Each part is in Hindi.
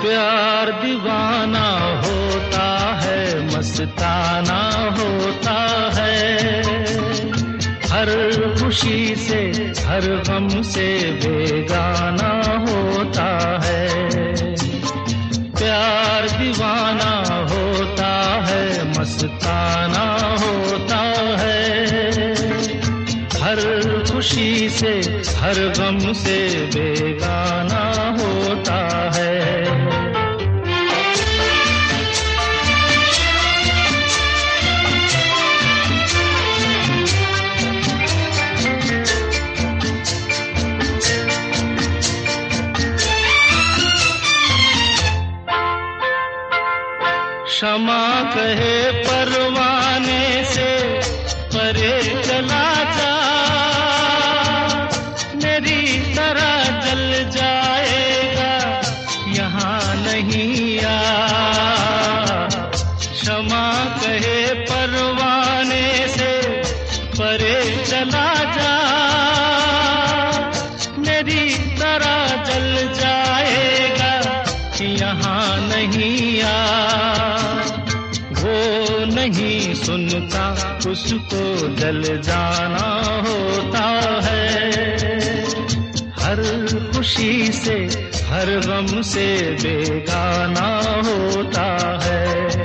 प्यार दीवाना होता है, मस्ताना होता है, हर खुशी से हर गम से बेगाना होता है। प्यार दीवाना होता है, मस्ताना होता है, हर खुशी से हर गम से बेगाना होता है। क्षमा कहे परवाने से परे चला जा, मेरी तरह जल जाएगा यहाँ नहीं आ। क्षमा कहे परवाने से परे चला जा, मेरी तरह जल जाएगा यहाँ नहीं आ। वो नहीं सुनता उसको जल जाना होता है, हर खुशी से हर गम से बेगाना होता है।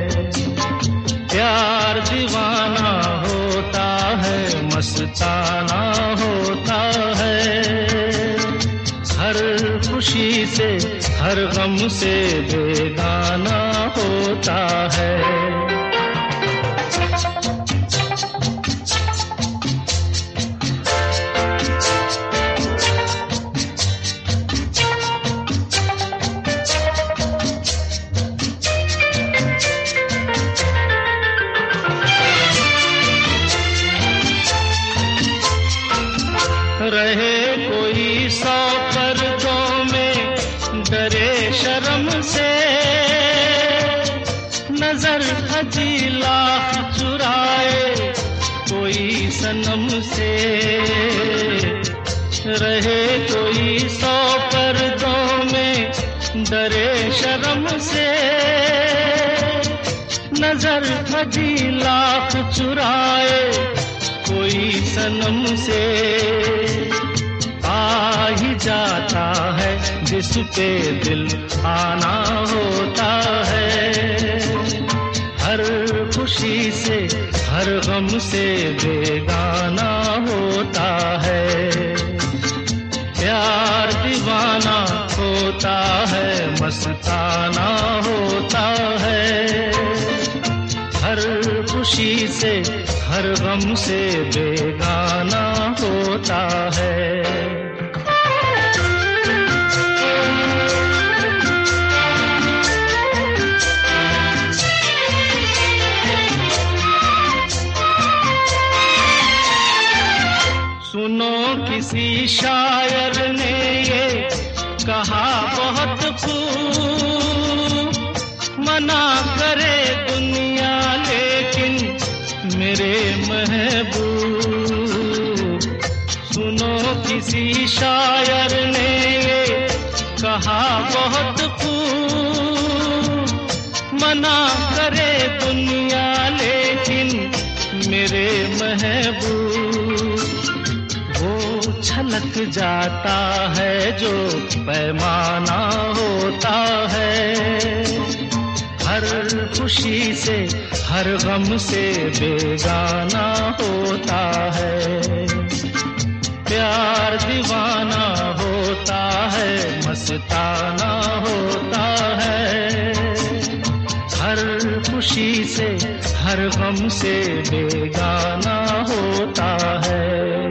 प्यार दीवाना होता है, मस्ताना होता है, हर खुशी से हर गम से बेगाना होता है। रहे कोई 100 पर्दों में, डरे शर्म से, नजर हजी लाख चुराए कोई सनम से। रहे कोई 100 पर्दों में, डरे शर्म से, नजर हजी लाख चुराए कोई सनम से। आ ही जाता है जिस पे दिल आना होता है, हर खुशी से हर गम से बेगाना होता है। प्यार दीवाना होता है, मस्ताना होता है, हर खुशी से हर गम से बेगाना होता है। सुनो किसी शायर ने ये कहा बहुत खूब, मना करे दुनिया लेकिन मेरे महबूब। सुनो किसी शायर ने ये कहा बहुत खूब, मना करे दुनिया लेकिन मेरे महबूब। वो छलक जाता है जो पैमाना होता है, हर खुशी से हर गम से बेगाना होता है। प्यार दीवाना होता है, मस्ताना होता है, हर खुशी से हर गम से बेगाना होता है।